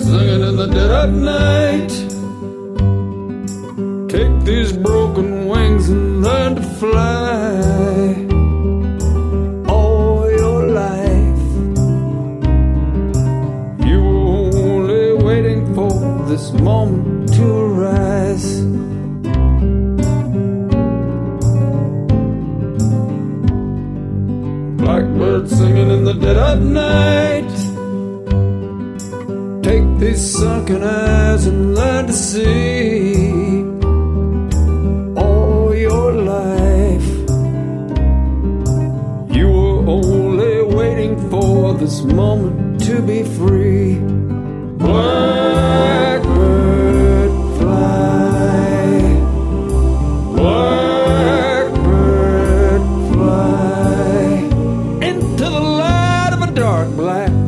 singing in the dead of night. Take these broken wings and learn to fly. All your life you were only waiting for this moment to arise. Blackbird singing in the dead of night. Take these sunken eyes and learn to see. All your life you were only waiting for this moment to be free. Blackbird fly, blackbird fly into the light of a dark black